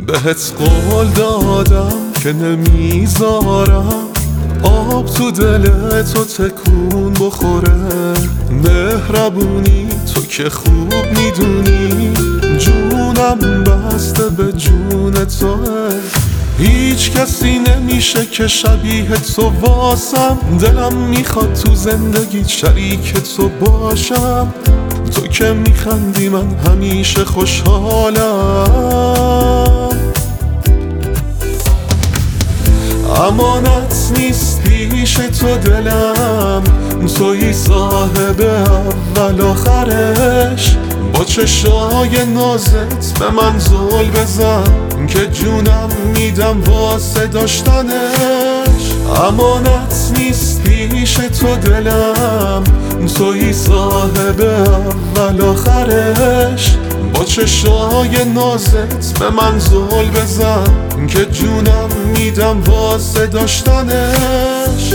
بهت قول دادم که نمیذارم آب تو دل تو تکون بخوره. مهربونی تو که خوب میدونی جونم بسته به جون توه. هیچ کسی نمیشه که شبیه تو واسم. دلم میخواد تو زندگی شریک تو باشم. تو که میخندی من همیشه خوشحالم. امانت نیست پیش تو دلم، تویی صاحب اول آخرش. با چشای نازت به من زل بزن که جونم میدم واسه داشتنش. امانت نیست پیش تو دلم، تویی صاحب اول آخرش. با چشای نازت به من زل بزن که جونم میدم واسه داشتنش.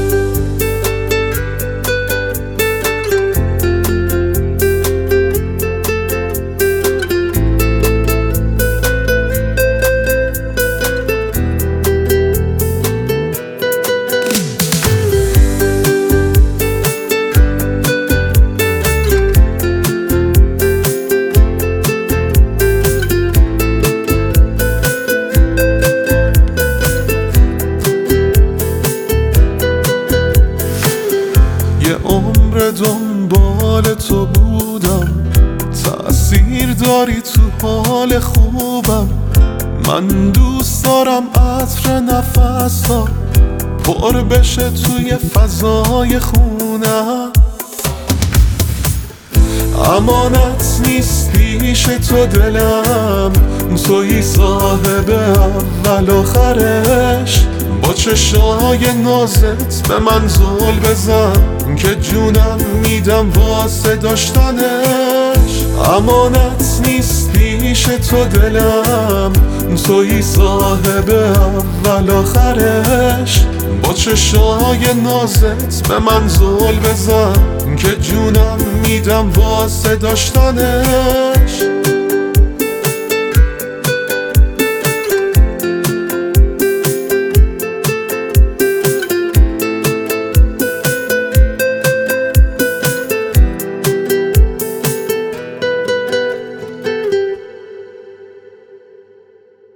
یه عمر دنبال تو بودم، تأثیر داری تو حال خوبم. من دوست دارم عطر نفس‌ها پر بشه توی فضای خونم. امانت نیست پیش تو دلم، تویی صاحب اول آخرش. با چشای نازت به من زل بزن که جونم میدم واسه داشتنش. امانت نیست پیش تو دلم، تویی صاحب اول آخرش. با چشای نازت به من زل بزن که جونم میدم واسه داشتنش.